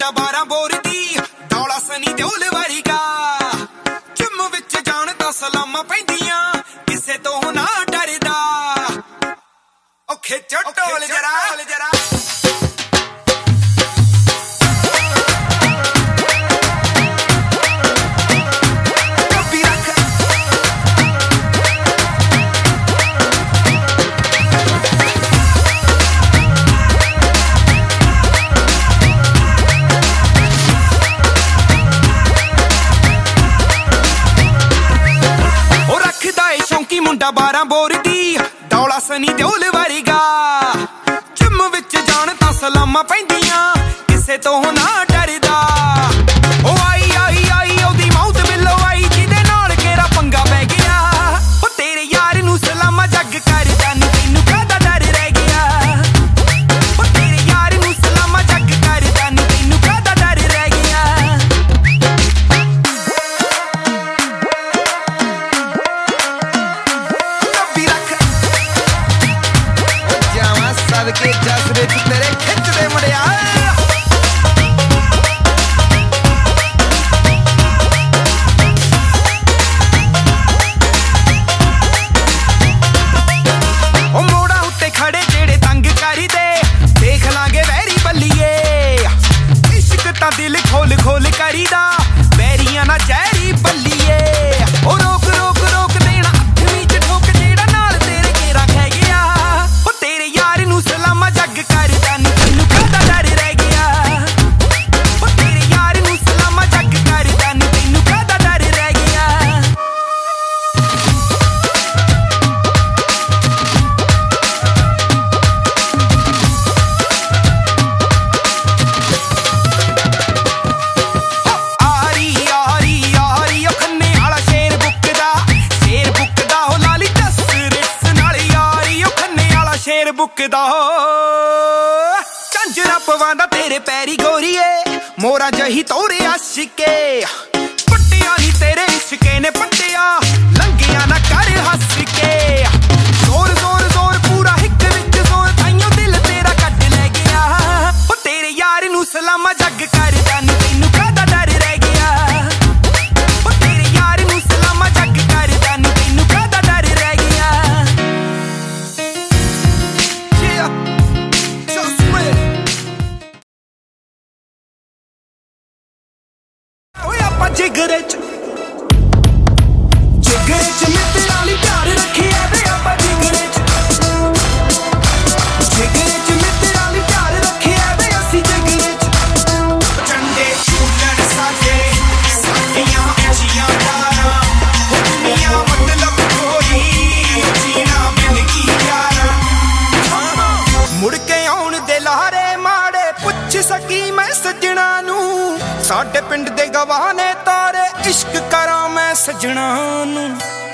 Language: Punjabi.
ਮੁੰਡਾ 12 ਬੋਰ ਦੀ ਡੌਲਾ ਸਨੀ ਦਿਓਲ ਵਰਗਾ ਜਿਮ ਵਿੱਚ ਜਾਣ ਤਾਂ ਸਲਾਮਾਂ ਪੈਂਦੀਆਂ ਕਿਸੇ ਤੋਂ ਨਾ ਡਰਦਾ ਉਹ ਖਿੱਚੋ ਢੋਲ ਜਰਾ ਮੁੰਡਾ 12 ਬੋਰ ਦੀ ਡੌਲਾ ਸਨੀ ਦਿਓਲ ਵਰਗਾ ਜਿਮ ਵਿੱਚ ਜਾਣ ਤਾਂ ਸਲਾਮਾਂ ਪੈਂਦੀਆਂ ਕਿਸੇ ਤੋਂ ਨਾ ਡਰਦਾ ਉਹ ਆਈ ਆਈ ਆਈ ਉਹਦੀ ਮੌਤ ਬਿੱਲੋ ਆਈ ਜਿਹਦੇ ਨਾਲ ਕਿਹੜਾ ਪੰਗਾ ਪੈ ਗਿਆ ਉਹ ਤੇਰੇ ਯਾਰ ਨੂੰ ਸਲਾਮਾਂ ਜੱਗ ਕਰਦਾ ਨੀ ਤੈਨੂੰ ਕਾਹਦਾ ਡਰ ਰਹਿ ਗਿਆ ਉਹ ਤੇਰੇ ਯਾਰ ਨੂੰ ਸਲਾਮਾਂ ਜੱਗ ਕਰਦਾ ਨੀ ਤੈਨੂੰ ਕਾਹਦਾ ਡਰ ਰਹਿ ਗਿਆ ਕੇ ਜਸ ਵਿੱਚ ਤੇਰੇ ਖਿੱਚਦੇ ਮੁੰਡਿਆ ਉਹ ਮੋੜਾ ਉੱਤੇ ਖੜੇ ਜਿਹੜੇ ਤੰਗ ਕਰਦੇ ਦੇਖ ਲਾਂਗੇ ਵੈਰੀ ਬੱਲੀਏ ਇਸ਼ਕ ਤਾਂ ਦਿਲ ਖੋਲ ਖੋਲ ਕਰੀਦਾ ਵੈਰੀਆਂ ਨਾ ਜ਼ਹਿਰੀ ਬੱਲੀਏ ਉਹ ਰੋਕ ਰੋਕ ਰੋਕ ਦੇਣਾ ਅੱਖੀਂ ਚ ਠੋਕ ਜਿਹੜਾ ਨਾਲ ਤੇਰੇ ਘੇਰਾ ਖਹਿ ਗਿਆ ਉਹ ਤੇਰੇ ਯਾਰ ਨੂੰ ਸਲਾਮਾਂ ਜੱਗ ਕਰਦਾ ਨੀ ਤੈਨੂੰ ਕਾਹਦਾ ਡਰ ਰਹਿ ਗਿਆ ਉਹ ਤੇਰੇ ਯਾਰ ਨੂੰ ਸਲਾਮਾਂ ਜੱਗ ਕਰਦਾ ਨੀ ਤੈਨੂੰ ਕਾਹਦਾ ਡਰ ਰਹਿ ਗਿਆ ਆਰੀ ਆਰੀ ਆਰੀ ਉਹ ਖੰਨੇ ਵਾਲਾ ਸ਼ੇਰ ਬੁੱਕਦਾ ਉਹ ਲਾਲੀ ਦੱਸ ਰਿਸ ਨਾਲ ਯਾਰੀ ਉਹ ਖੰਨੇ ਵਾਲਾ ਸ਼ੇਰ ਬੁੱਕਦਾ ਝਾਂਜਰਾਂ ਪਵਾਂਦਾ ਤੇਰੇ ਪੈਰੀ ਗੋਰੀਏ ਮੋਰਾ ਜਹੀ ਤੋਰੇ ਆਸ਼ਿਕੇ ਪੱਟਿਆ ਨੀ ਤੇਰੇ ਇਸ਼ਕੇ ਨੇ ਪੱਟਿਆ ਲੰਘਿਆ ਨਾ ਕਰ ਹੱਸ ਕੇ ਜ਼ੋਰ ਜ਼ੋਰ ਜ਼ੋਰ ਪੂਰਾ ਹਿੱਕ ਵਿੱਚ ਜ਼ੋਰ ਤਾਈਓ ਦਿਲ ਤੇਰਾ ਕੱਢ ਲੈ ਗਿਆ ਉਹ ਤੇਰੇ ਯਾਰ ਨੂੰ ਸਲਾਮਾਂ ਜੱਗ ਕਰਦਾ ਨੀ ਤੈਨੂੰ ਕਾਹਦਾ ਡਰ ਰਹਿ ਗਿਆ ਉਹ ਤੇਰੇ ਯਾਰ ਨੂੰ ਸਲਾਮਾਂ ਜੱਗ ਕਰਦਾ ਨੀ ਤੈਨੂੰ ਕਾਹਦਾ ਡਰ ਰਹਿ ਗਿਆ ਓਏ ਆਪਾਂ ਜਿਗਰੇ ਚ ਮਿੱਤਰਾਂ ਲਈ ਪਿਆਰ ਰੱਖਿਆ ਵੇ ਆਪਾਂ ਜਿਗਰੇ ਚ ਮਿੱਤਰਾਂ ਲਈ ਪਿਆਰ ਰੱਖਿਆ ਵੇ ਅਸੀਂ ਜਿਗਰੇ ਚ ਚੰਡੇ ਝੂਲਣ ਸਾਡੀਆਂ ਐਸੀਆਂ ਯਾਰਾਂ ਦੁਨੀਆ ਮਤਲਬ ਕੋਈ ਜੀਣਾ ਮਿਲ ਕੀ ਯਾਰਾਂ ਮੁੜ ਕੇ ਆਉਣ ਦੇ ਲਾਰੇ ਮਾੜੇ ਪੁੱਛ ਸਕੀ ਮੈਂ ਸੱਜਣਾ ਨੂੰ ਸਾਡੇ ਪਿੰਡ ਦੇ ਗਵਾਹ ਨੇ ਤਾਰੇ ਇਸ਼ਕ ਕਰਾਂ ਮੈਂ ਸੱਜਣਾ ਨੂੰ